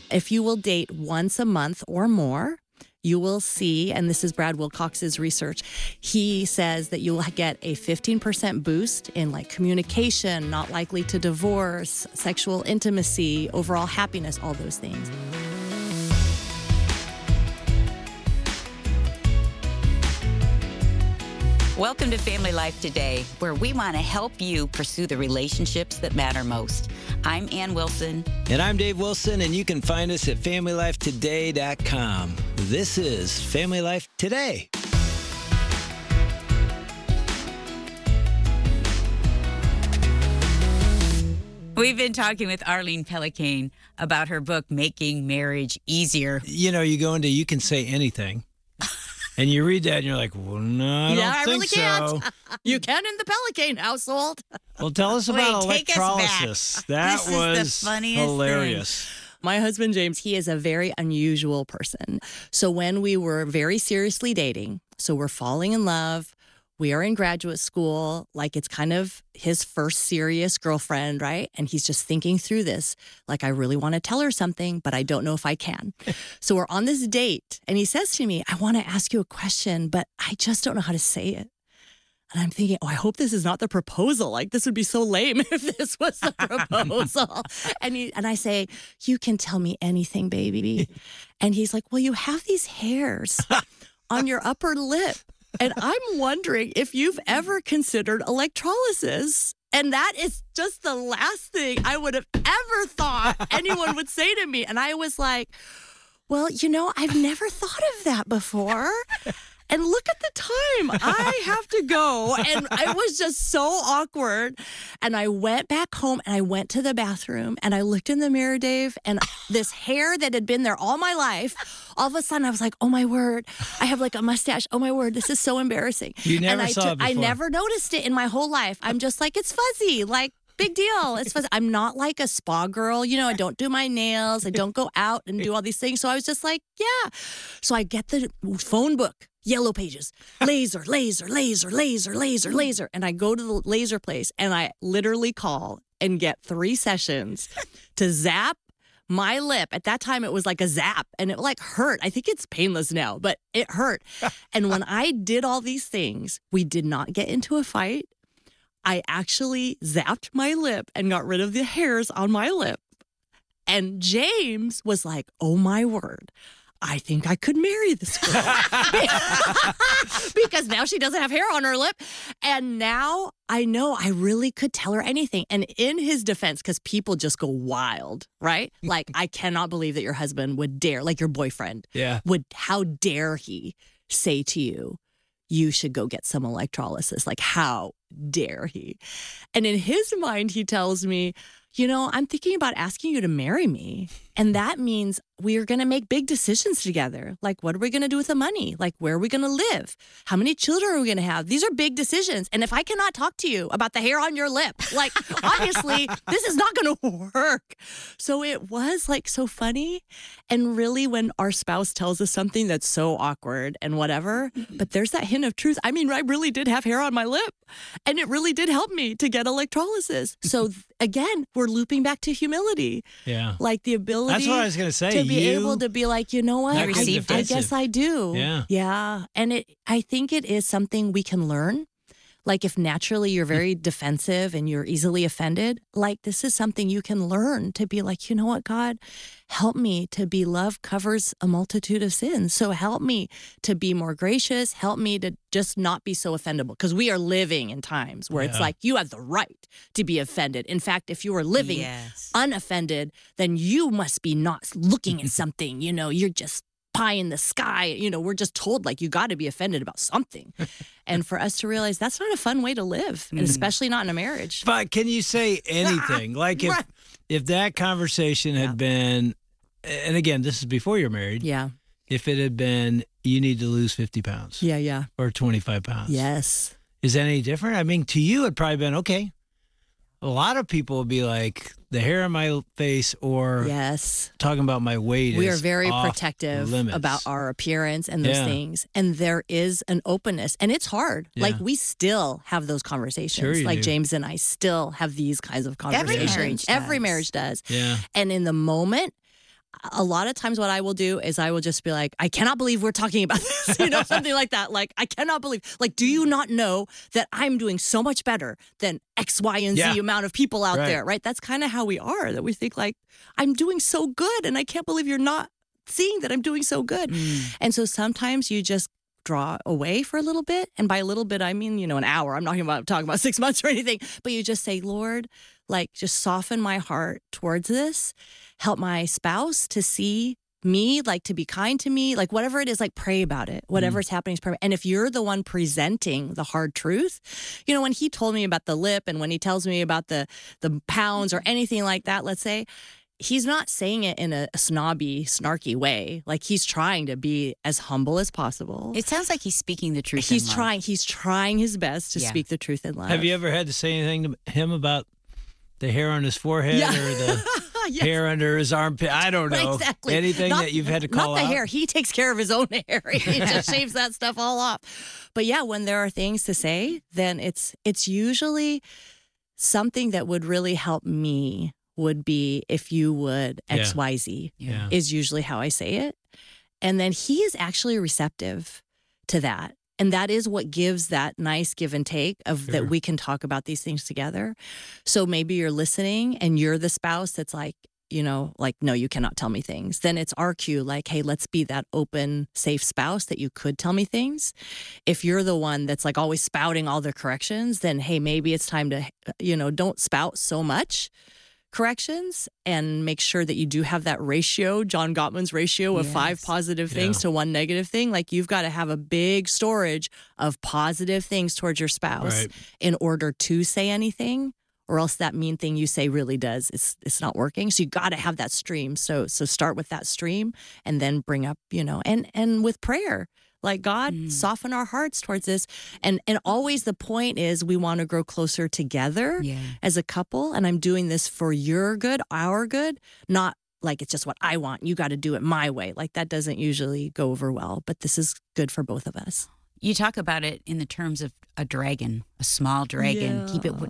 If you will date once a month or more, you will see, and this is Brad Wilcox's research, he says that you will get a 15% boost in like communication, not likely to divorce, sexual intimacy, overall happiness, all those things. Welcome to Family Life Today, where we want to help you pursue the relationships that matter most. I'm Ann Wilson. And I'm Dave Wilson, and you can find us at FamilyLifeToday.com. This is Family Life Today. We've been talking with Arlene Pellicane about her book, Making Marriage Easier. You know, you go into You Can Say Anything. And you read that and you're like, well, no, I don't think really so. Can't. You can in the Pellicane household. Well, tell us about Wait, take us electrolysis. back. That This is was the funniest hilarious. My husband, James, he is a very unusual person. So when we were very seriously dating, so we're falling in love, we are in graduate school, like it's kind of his first serious girlfriend, right? And he's just thinking through this, like, I really want to tell her something, but I don't know if I can. So we're on this date, and he says to me, I want to ask you a question, but I just don't know how to say it. And I'm thinking, I hope this is not the proposal. Like, this would be so lame if this was the proposal. And I say, you can tell me anything, baby. And he's like, well, you have these hairs on your upper lip. And I'm wondering if you've ever considered electrolysis. And that is just the last thing I would have ever thought anyone would say to me. And I was like, well, I've never thought of that before. And look at the time. I have to go. And it was just so awkward. And I went back home and I went to the bathroom and I looked in the mirror, Dave, and this hair that had been there all my life, all of a sudden I was like, oh my word, I have like a mustache. Oh my word, this is so embarrassing. You never saw it before. I never noticed it in my whole life. I'm just like, it's fuzzy. Like, big deal. It's fuzzy. I'm not like a spa girl. I don't do my nails. I don't go out and do all these things. So I was just like, yeah. So I get the phone book. Yellow Pages, laser. And I go to the laser place and I literally call and get 3 sessions to zap my lip. At that time, it was like a zap and it like hurt. I think it's painless now, but it hurt. And when I did all these things, we did not get into a fight. I actually zapped my lip and got rid of the hairs on my lip. And James was like, oh my word. I think I could marry this girl because now she doesn't have hair on her lip. And now I know I really could tell her anything. And in his defense, because people just go wild, right? Like, I cannot believe that your husband would dare, like your boyfriend, how dare he say to you, you should go get some electrolysis? Like, how dare he? And in his mind, he tells me, I'm thinking about asking you to marry me. And that means we are going to make big decisions together. Like, what are we going to do with the money? Like, where are we going to live? How many children are we going to have? These are big decisions. And if I cannot talk to you about the hair on your lip, like, obviously, this is not going to work. So it was like so funny. And really, when our spouse tells us something that's so awkward and whatever, but there's that hint of truth. I mean, I really did have hair on my lip. And it really did help me to get electrolysis. So again, we're looping back to humility. Yeah. Like the ability That's what I was going to say. to be able to be like, you know what? Not I defensive. guess I do. Yeah. Yeah. And I think it is something we can learn. Like if naturally you're very defensive and you're easily offended, like this is something you can learn to be like, you know what, God, help me to be love covers a multitude of sins. So help me to be more gracious. Help me to just not be so offendable. Because we are living in times where it's like you have the right to be offended. In fact, if you are living unoffended, then you must be not looking at something, you're just pie in the sky. We're just told like you got to be offended about something. And for us to realize that's not a fun way to live, and especially not in a marriage. But can you say anything? Like if that conversation had been, and again, this is before you're married. Yeah. If it had been, you need to lose 50 pounds. Yeah. Or 25 pounds. Yes. Is that any different? I mean, to you, it'd probably been, okay. A lot of people would be like, the hair on my face or talking about my weight. We are very protective about our appearance and those things. And there is an openness. And it's hard. Yeah. Like we still have those conversations. Sure like do. James and I still have these kinds of conversations. Every marriage does. Yeah. And in the moment, a lot of times what I will do is I will just be like, I cannot believe we're talking about this, something like that. Like, I cannot believe, like, do you not know that I'm doing so much better than X, Y, and Z amount of people out there, right? That's kind of how we are, that we think like, I'm doing so good and I can't believe you're not seeing that I'm doing so good. And so sometimes you just draw away for a little bit. And by a little bit, I mean, an hour. I'm not talking about 6 months or anything, but you just say, Lord, like, just soften my heart towards this. Help my spouse to see me, like, to be kind to me, like, whatever it is, like, pray about it. Whatever's happening is pray. And if you're the one presenting the hard truth, when he told me about the lip and when he tells me about the pounds or anything like that, let's say, he's not saying it in a snobby, snarky way. Like, he's trying to be as humble as possible. It sounds like he's speaking the truth. He's trying his best to speak the truth in love. Have you ever had to say anything to him about the hair on his forehead or the hair under his armpit? I don't know. Exactly. Anything that you've had to call out? Not the hair. He takes care of his own hair. He just shaves that stuff all off. But yeah, when there are things to say, then it's usually something that would really help me would be, if you would XYZ is usually how I say it. And then he is actually receptive to that. And that is what gives that nice give and take of that we can talk about these things together. So maybe you're listening and you're the spouse that's like, no, you cannot tell me things. Then it's our cue, like, hey, let's be that open, safe spouse that you could tell me things. If you're the one that's like always spouting all the corrections, then hey, maybe it's time to, don't spout so much corrections and make sure that you do have that ratio, John Gottman's ratio of 5 positive things to 1 negative thing. Like, you've got to have a big storage of positive things towards your spouse in order to say anything, or else that mean thing you say really does. It's not working. So you got to have that stream. So start with that stream and then bring up, and with prayer. Like, God, soften our hearts towards this. And always the point is we want to grow closer together as a couple. And I'm doing this for your good, our good, not like it's just what I want. You got to do it my way. Like, that doesn't usually go over well, but this is good for both of us. You talk about it in the terms of a dragon, a small dragon.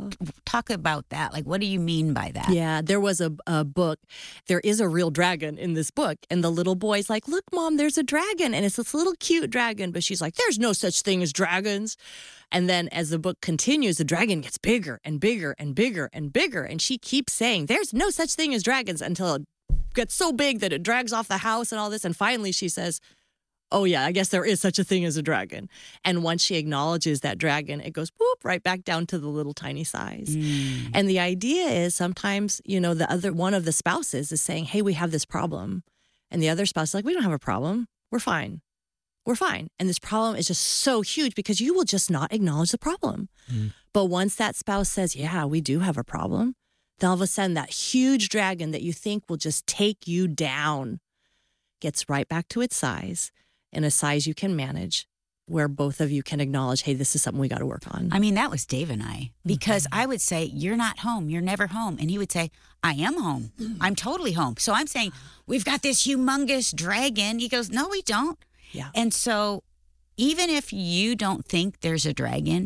Talk about that. Like, what do you mean by that? Yeah, there was a book. There is a real dragon in this book. And the little boy's like, look, Mom, there's a dragon. And it's this little cute dragon. But she's like, there's no such thing as dragons. And then as the book continues, the dragon gets bigger and bigger and bigger and bigger. And she keeps saying, there's no such thing as dragons, until it gets so big that it drags off the house and all this. And finally she says, oh yeah, I guess there is such a thing as a dragon. And once she acknowledges that dragon, it goes whoop right back down to the little tiny size. And the idea is sometimes, the other one of the spouses is saying, hey, we have this problem. And the other spouse is like, we don't have a problem. We're fine. We're fine. And this problem is just so huge because you will just not acknowledge the problem. But once that spouse says, yeah, we do have a problem, then all of a sudden that huge dragon that you think will just take you down gets right back to its size, in a size you can manage, where both of you can acknowledge, hey, this is something we got to work on. I mean, that was Dave and I, because I would say, you're not home. You're never home. And he would say, I am home. I'm totally home. So I'm saying, we've got this humongous dragon. He goes, no, we don't. Yeah. And so even if you don't think there's a dragon,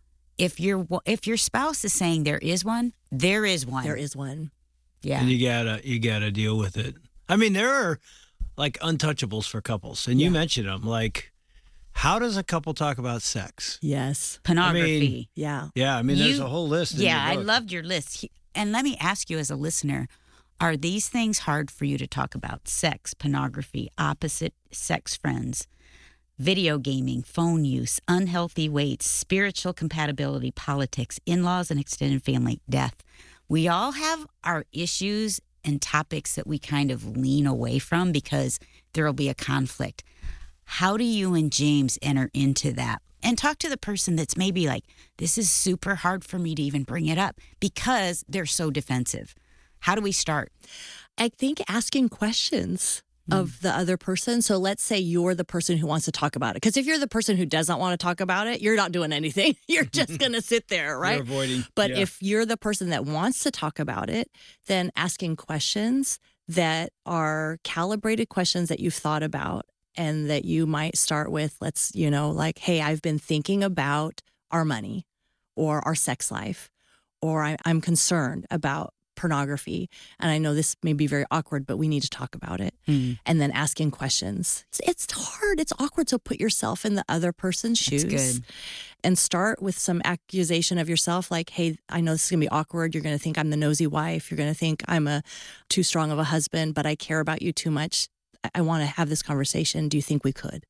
if your spouse is saying there is one, there is one. There is one. Yeah. And you gotta deal with it. I mean, there are like untouchables for couples, and you mentioned them. Like, how does a couple talk about sex? Yes. Pornography. Yeah. I mean, there's a whole list. I loved your list. And let me ask you, as a listener, are these things hard for you to talk about? Sex, pornography, opposite sex friends, video gaming, phone use, unhealthy weights, spiritual compatibility, politics, in-laws and extended family, death. We all have our issues and topics that we kind of lean away from because there will be a conflict. How do you and James enter into that? And talk to the person that's maybe like, this is super hard for me to even bring it up because they're so defensive. How do we start? I think asking questions of the other person. So let's say you're the person who wants to talk about it. Because if you're the person who does not want to talk about it, you're not doing anything. You're just going to sit there, right? You're avoiding. But if you're the person that wants to talk about it, then asking questions that are calibrated questions that you've thought about, and that you might start with, let's, like, hey, I've been thinking about our money or our sex life, or I'm concerned about pornography. And I know this may be very awkward, but we need to talk about it. And then asking questions. It's hard. It's awkward. So put yourself in the other person's shoes. That's good. And start with some accusation of yourself, like, hey, I know this is going to be awkward. You're going to think I'm the nosy wife. You're going to think I'm too strong of a husband, but I care about you too much. I want to have this conversation. Do you think we could?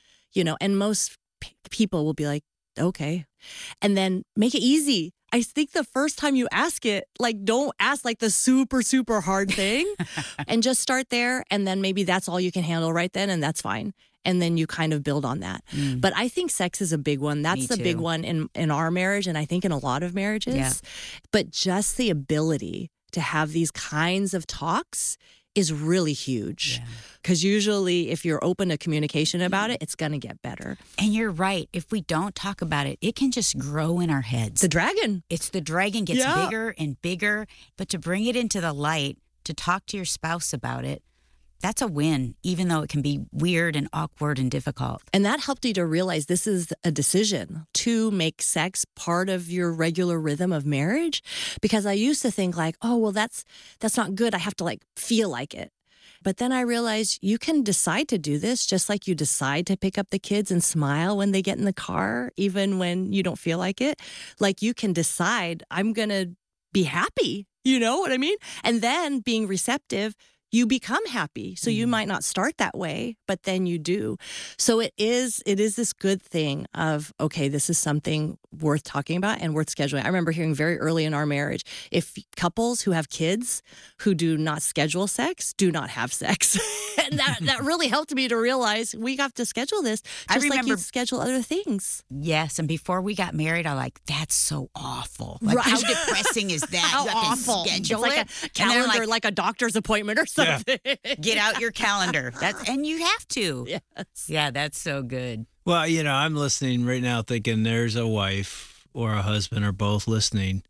And most people will be like, okay. And then make it easy. I think the first time you ask it, like, don't ask like the super, super hard thing and just start there. And then maybe that's all you can handle right then. And that's fine. And then you kind of build on that. But I think sex is a big one. That's the big one in our marriage. And I think in a lot of marriages. Yeah. But just the ability to have these kinds of talks is really huge. Because usually if you're open to communication about it, it's going to get better. And you're right. If we don't talk about it, it can just grow in our heads. The dragon. It's the dragon gets bigger and bigger. But to bring it into the light, to talk to your spouse about it, that's a win, even though it can be weird and awkward and difficult. And that helped you to realize this is a decision to make sex part of your regular rhythm of marriage. Because I used to think like, oh, well, that's not good. I have to like feel like it. But then I realized you can decide to do this just like you decide to pick up the kids and smile when they get in the car, even when you don't feel like it. Like you can decide, I'm going to be happy. You know what I mean? And then being receptive, you become happy. So you might not start that way, but then you do. So it is this good thing of, okay, this is something worth talking about and worth scheduling. I remember hearing very early in our marriage, if couples who have kids who do not schedule sex, do not have sex. And that really helped me to realize we have to schedule this just like you schedule other things. Yes. And before we got married, I like, that's so awful. Like, how depressing is that? How you have awful. To schedule it's like it. A calendar, like a doctor's appointment or something. Yeah. Get out your calendar. And you have to. Yes. Yeah, that's so good. Well, I'm listening right now thinking there's a wife or a husband or both listening.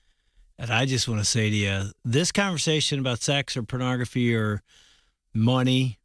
And I just want to say to you, this conversation about sex or pornography or money,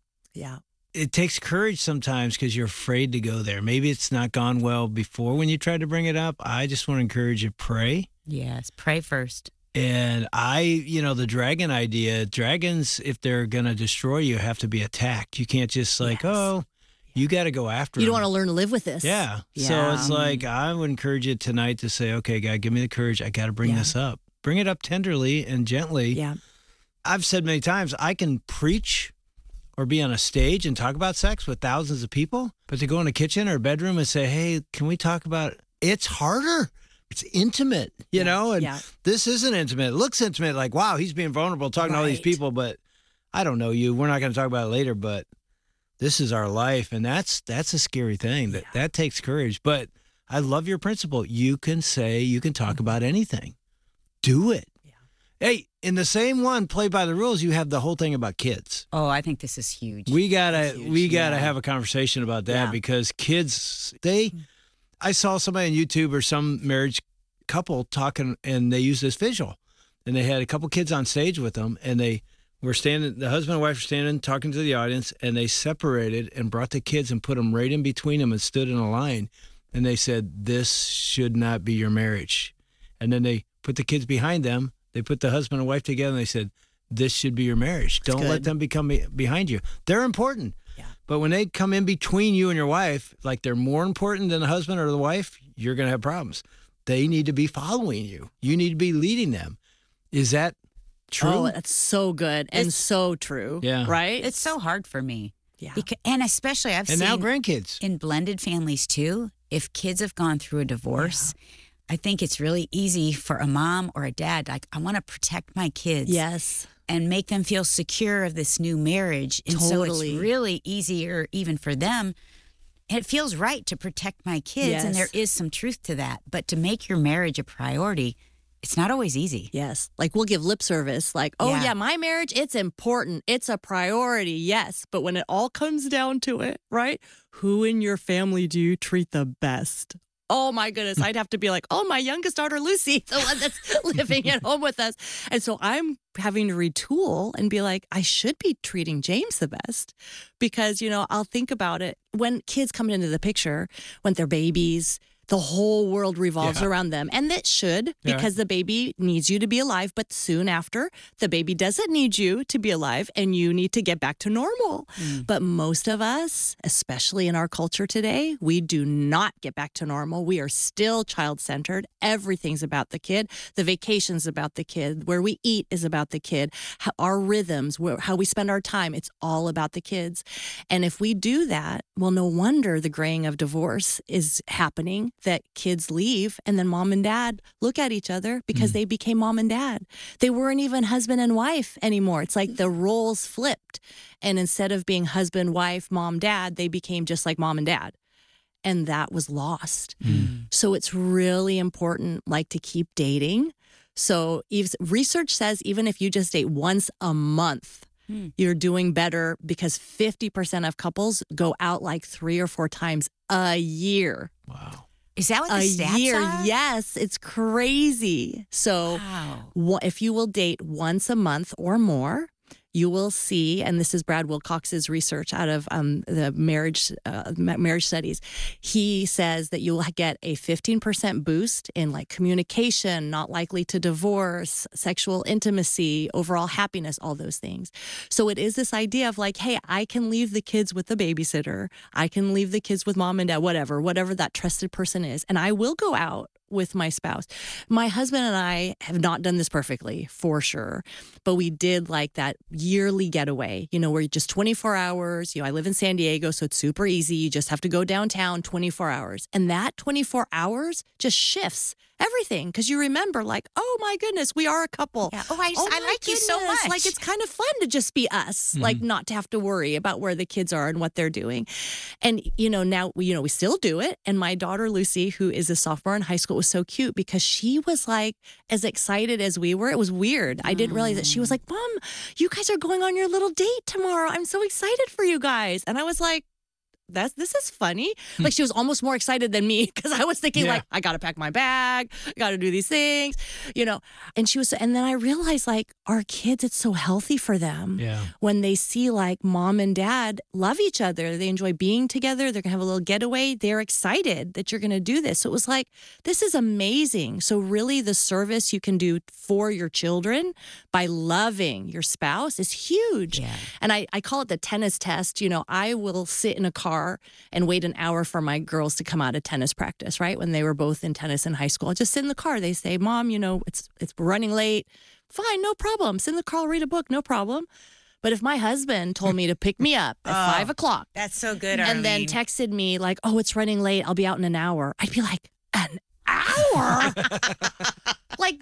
it takes courage sometimes because you're afraid to go there. Maybe it's not gone well before when you tried to bring it up. I just want to encourage you, pray. Yes, pray first. And the dragon idea, dragons, if they're going to destroy you, have to be attacked. You can't just you got to go after them. You don't want to learn to live with this. Yeah. So it's like, I would encourage you tonight to say, okay, God, give me the courage. I got to bring this up. Bring it up tenderly and gently. Yeah. I've said many times, I can preach or be on a stage and talk about sex with thousands of people, but to go in a kitchen or a bedroom and say, hey, can we talk about it? It's harder. It's intimate, and this isn't intimate. It looks intimate, like, wow, he's being vulnerable, talking to all these people, but I don't know you. We're not going to talk about it later, but this is our life, and that's a scary thing. That takes courage, but I love your principle. You can talk about anything. Do it. Yeah. Hey, in the same one, play by the rules, you have the whole thing about kids. Oh, I think this is huge. We gotta have a conversation about that because kids, I saw somebody on YouTube or some marriage couple talking, and they used this visual, and they had a couple kids on stage with them, and they were standing, the husband and wife were standing talking to the audience, and they separated and brought the kids and put them right in between them and stood in a line, and they said, this should not be your marriage. And then they put the kids behind them, they put the husband and wife together, and they said, this should be your marriage. Don't let them become behind you. They're important. But when they come in between you and your wife, like they're more important than the husband or the wife, you're going to have problems. They need to be following you. You need to be leading them. Is that true? Oh, that's so good and so true. Yeah. Right? It's so hard for me. Yeah. And especially I've seen now grandkids. In blended families too, if kids have gone through a divorce, I think it's really easy for a mom or a dad, like, I want to protect my kids. Yes. And make them feel secure of this new marriage. And so it's really easier even for them. It feels right to protect my kids, and there is some truth to that. But to make your marriage a priority, it's not always easy. Yes. Like, we'll give lip service, like, my marriage, it's important. It's a priority, yes. But when it all comes down to it, right? Who in your family do you treat the best? Oh, my goodness. I'd have to be like, oh, my youngest daughter, Lucy, the one that's living at home with us. And so I'm having to retool and be like, I should be treating James the best because, I'll think about it. When kids come into the picture, when they're babies, the whole world revolves Yeah. around them. And it should, Yeah. because the baby needs you to be alive. But soon after, the baby doesn't need you to be alive and you need to get back to normal. But most of us, especially in our culture today, we do not get back to normal. We are still child-centered. Everything's about the kid. The vacation's about the kid. Where we eat is about the kid. Our rhythms, how we spend our time, it's all about the kids. And if we do that, well, no wonder the graying of divorce is happening, that kids leave and then mom and dad look at each other because they became mom and dad. They weren't even husband and wife anymore. It's like the roles flipped. And instead of being husband, wife, mom, dad, they became just like mom and dad. And that was lost. So it's really important, like, to keep dating. So research says even if you just date once a month, you're doing better, because 50% of couples go out like 3 or 4 times a year. Wow. Is that what the A stats year, are? yes, it's crazy. So Wow. if you will date once a month or more, you will see, and this is Brad Wilcox's research out of the marriage studies. He says that you will get a 15% boost in like communication, not likely to divorce, sexual intimacy, overall happiness, all those things. So it is this idea of like, hey, I can leave the kids with the babysitter. I can leave the kids with mom and dad, whatever that trusted person is. And I will go out with my spouse. My husband and I have not done this perfectly, for sure, but we did like that yearly getaway, where you just 24 hours, I live in San Diego, so it's super easy. You just have to go downtown 24 hours. And that 24 hours just shifts everything, because you remember like, oh my goodness, we are a couple. Yeah. Oh, I my like you so goodness, much. Like, it's kind of fun to just be us, like not to have to worry about where the kids are and what they're doing. And, now, we still do it. And my daughter, Lucy, who is a sophomore in high school, was so cute because she was like as excited as we were. It was weird. I didn't realize that. She was like, Mom, you guys are going on your little date tomorrow. I'm so excited for you guys. And I was like, this is funny. Like, she was almost more excited than me, because I was thinking like, I got to pack my bag, I got to do these things, and she was, and then I realized like our kids, it's so healthy for them when they see like mom and dad love each other. They enjoy being together. They're gonna have a little getaway. They're excited that you're gonna do this. So it was like, this is amazing. So really the service you can do for your children by loving your spouse is huge. Yeah. And I call it the tennis test. I will sit in a car and wait an hour for my girls to come out of tennis practice, right? When they were both in tennis in high school. I'll just sit in the car. They say, Mom, it's running late. Fine, no problem. Sit in the car, I'll read a book, no problem. But if my husband told me to pick me up at 5 o'clock. That's so good, and then texted me like, oh, it's running late, I'll be out in an hour, I'd be like, an hour? Like,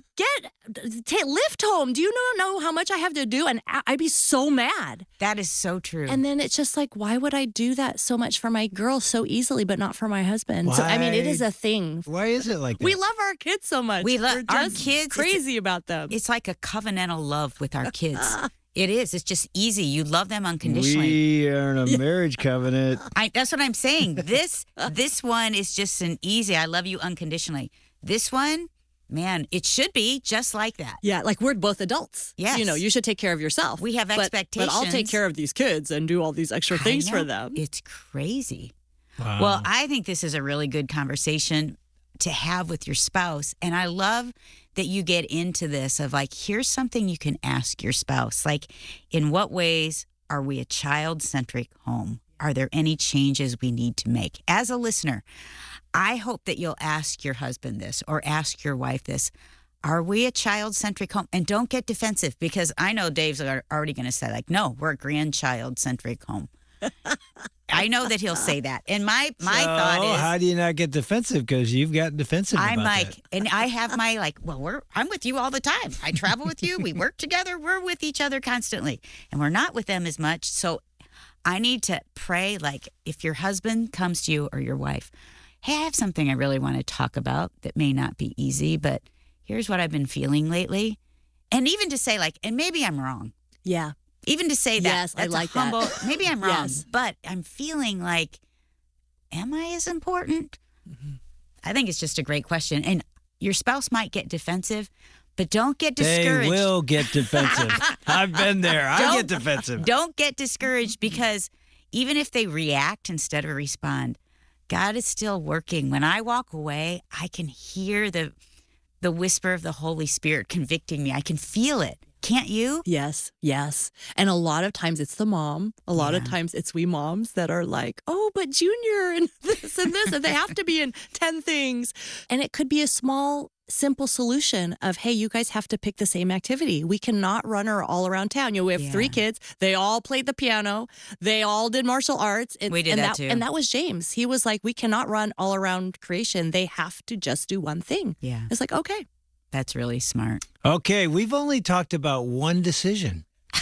Lyft home. Do you not know how much I have to do? And I'd be so mad. That is so true. And then it's just like, why would I do that so much for my girl so easily, but not for my husband? So, I mean, it is a thing. Why is it like that? We love our kids so much. We love We're our just kids. crazy about them. It's like a covenantal love with our kids. It is. It's just easy. You love them unconditionally. We are in a marriage covenant. That's what I'm saying. This one is just an easy, I love you unconditionally. This one, man, it should be just like that. Yeah, like we're both adults. Yes. You should take care of yourself. We have expectations. But I'll take care of these kids and do all these extra things for them. It's crazy. Wow. Well, I think this is a really good conversation to have with your spouse. And I love that you get into this of like, here's something you can ask your spouse. Like, in what ways are we a child-centric home? Are there any changes we need to make? As a listener, I hope that you'll ask your husband this or ask your wife this. Are we a child-centric home? And don't get defensive, because I know Dave's already going to say like, no, we're a grandchild-centric home. I know that he'll say that. And my thought is, how do you not get defensive? Because you've gotten defensive I'm about like, that. and I have my like, well, I'm with you all the time. I travel with you. We work together. We're with each other constantly. And we're not with them as much. So I need to pray, like, if your husband comes to you or your wife, hey, I have something I really want to talk about that may not be easy, but here's what I've been feeling lately. And even to say like, and maybe I'm wrong. Yeah. Even to say that. Yes, I that's like a humble, that. Maybe I'm wrong, Yes. but I'm feeling like, am I as important? Mm-hmm. I think it's just a great question. And your spouse might get defensive, but don't get discouraged. They will get defensive. I've been there. I get defensive. Don't get discouraged, because even if they react instead of respond, God is still working. When I walk away, I can hear the whisper of the Holy Spirit convicting me. I can feel it. Can't you? Yes, yes. And a lot of times it's the mom. A lot of times it's we moms that are like, oh, but Junior and this, and they have to be in 10 things. And it could be a small, simple solution of, hey, you guys have to pick the same activity. We cannot run her all around town. We have 3 kids. They all played the piano. They all did martial arts. We did that too. And that was James. He was like, we cannot run all around creation. They have to just do one thing. Yeah. It's like, okay. That's really smart. Okay, we've only talked about one decision.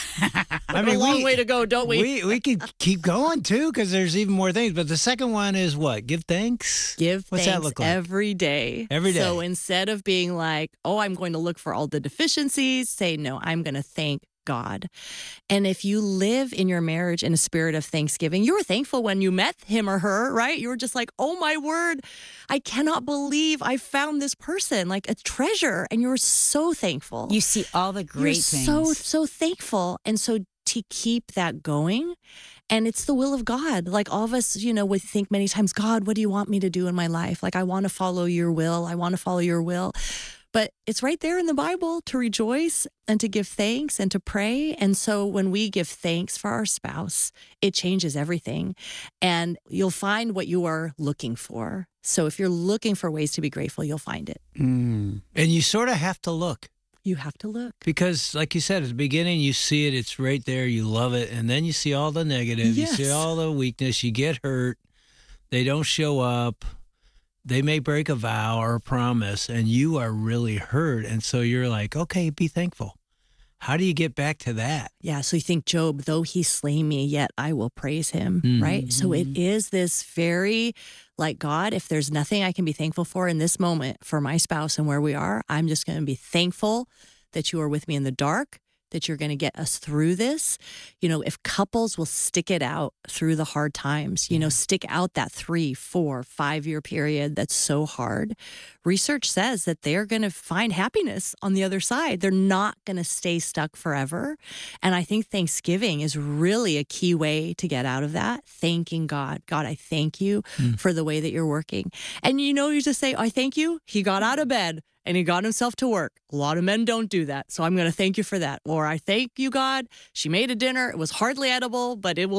I mean, a long way to go, don't we? We could keep going too, because there's even more things. But the second one is what? Give thanks? What's Thanks that look like? every day. Every day. So instead of being like, oh, I'm going to look for all the deficiencies, say, no, I'm going to thank God. And if you live in your marriage in a spirit of thanksgiving, you were thankful when you met him or her, right? You were just like, oh my word, I cannot believe I found this person, like a treasure. And you were so thankful. You see all the great things. So thankful. And so to keep that going, and it's the will of God. Like all of us, we think many times, God, what do you want me to do in my life? Like, I want to follow your will. I want to follow your will. But it's right there in the Bible to rejoice and to give thanks and to pray. And so when we give thanks for our spouse, it changes everything. And you'll find what you are looking for. So if you're looking for ways to be grateful, you'll find it. And you sort of have to look. You have to look. Because like you said, at the beginning, you see it. It's right there. You love it. And then you see all the negative. Yes. You see all the weakness. You get hurt. They don't show up. They may break a vow or a promise, and you are really hurt. And so you're like, okay, be thankful. How do you get back to that? Yeah, so you think, Job, though he slay me, yet I will praise him, right? So it is this very, like, God, if there's nothing I can be thankful for in this moment for my spouse and where we are, I'm just going to be thankful that you are with me in the dark, that you're going to get us through this. If couples will stick it out through the hard times, stick out that 3, 4, 5 year period that's so hard, research says that they're going to find happiness on the other side. They're not going to stay stuck forever. And I think Thanksgiving is really a key way to get out of that. Thanking God. God, I thank you for the way that you're working. And you just say, I thank you. He got out of bed and he got himself to work. A lot of men don't do that. So I'm going to thank you for that. Or I thank you, God. She made a dinner. It was hardly edible, but it'll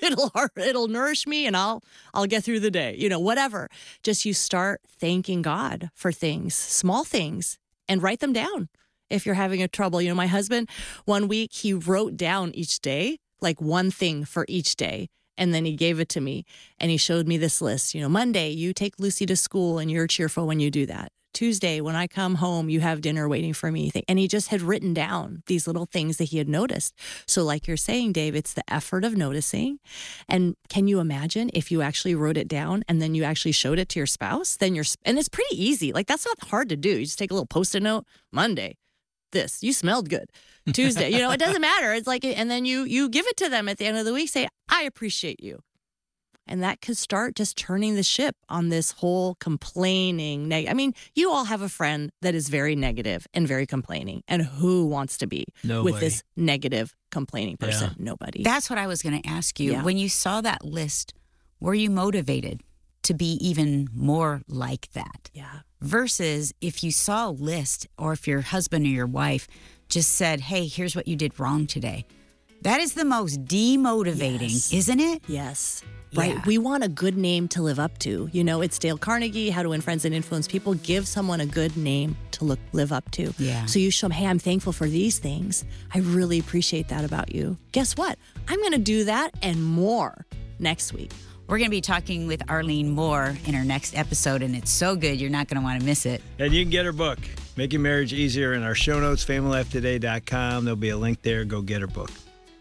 nourish me and I'll get through the day. Whatever. Just you start thanking God for things, small things, and write them down if you're having a trouble. My husband, one week, he wrote down each day, like one thing for each day. And then he gave it to me and he showed me this list. Monday, you take Lucy to school and you're cheerful when you do that. Tuesday, when I come home, you have dinner waiting for me. And he just had written down these little things that he had noticed. So like you're saying, Dave, it's the effort of noticing. And can you imagine if you actually wrote it down and then you actually showed it to your spouse? And it's pretty easy. Like, that's not hard to do. You just take a little Post-it note. Monday, this, you smelled good. Tuesday, it doesn't matter. It's like, and then you give it to them at the end of the week, say, I appreciate you. And that could start just turning the ship on this whole complaining. You all have a friend that is very negative and very complaining. And who wants to be with this negative, complaining person? Yeah. Nobody. That's what I was going to ask you. Yeah. When you saw that list, were you motivated to be even more like that? Yeah. Versus if you saw a list, or if your husband or your wife just said, hey, here's what you did wrong today. That is the most demotivating, isn't it? Yes. Right. We want a good name to live up to. It's Dale Carnegie, How to Win Friends and Influence People. Give someone a good name to live up to. Yeah. So you show them, hey, I'm thankful for these things. I really appreciate that about you. Guess what? I'm going to do that and more next week. We're going to be talking with Arlene Moore in our next episode, and it's so good, you're not going to want to miss it. And you can get her book, Making Marriage Easier, in our show notes, familylifetoday.com. There'll be a link there. Go get her book.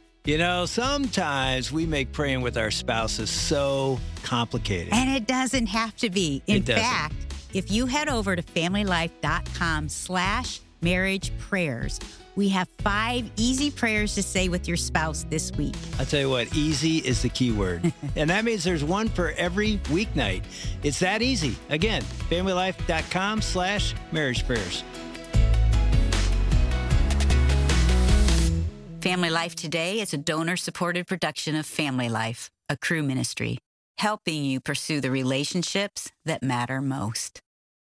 Sometimes we make praying with our spouses so complicated. And it doesn't have to be. In fact, if you head over to familylife.com/marriage prayers, we have 5 easy prayers to say with your spouse this week. I'll tell you what, easy is the key word. And that means there's one for every weeknight. It's that easy. Again, familylife.com/marriage prayers. Family Life Today is a donor-supported production of Family Life, a Cru ministry. helping you pursue the relationships that matter most.